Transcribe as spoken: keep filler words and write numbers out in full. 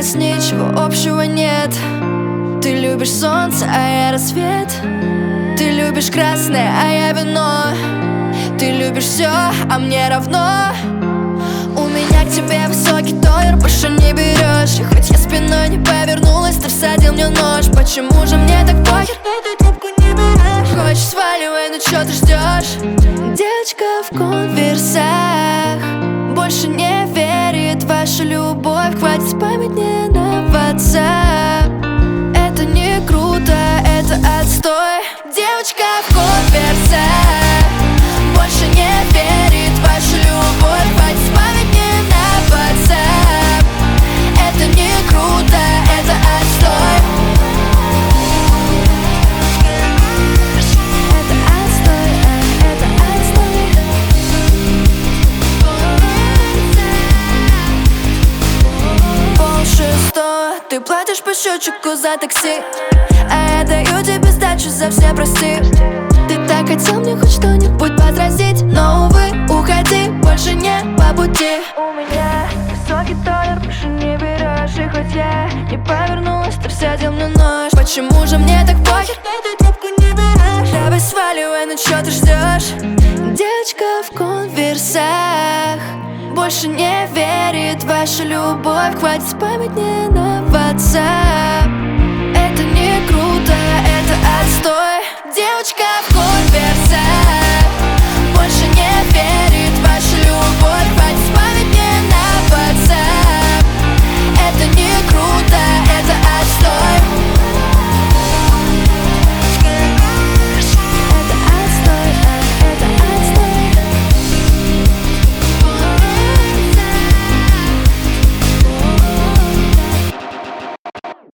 нас ничего общего нет. Ты любишь солнце, а я рассвет. Ты любишь красное, а я вино. Ты любишь все, а мне равно. У меня к тебе высокий тойр, больше не берешь. И хоть я спиной не повернулась, ты всадил мне нож. Почему же мне так похер, эту трубку не берешь? Хочешь, сваливай, ну чё ты ждешь? Девочка в конверсах больше не верит в вашу любовь. Хватит спамить мне на WhatsApp. Это не круто, это отстой. Девочка в конверсах больше не верит в вашу любовь. Хватит спамить мне на WhatsApp. Это не круто, это отстой. Это отстой, это отстой. Пол шестого, ты платишь по счетчику за такси, а я даю тебе сдачу за все, прости. Ты так хотел мне хоть что-нибудь возразить, но, увы, уходи, больше не по пути. У меня высокий тойр, больше не берешь. И хоть я не повернулась, ты всадил мне нож. Почему же мне так похер, эту трубку не берешь? Давай сваливай, ну чё ты ждешь? Девочка в конверсах больше не верит в вашу любовь. Хватит спамить мне на WhatsApp. Это не круто, это отстой. Девочка в конверсах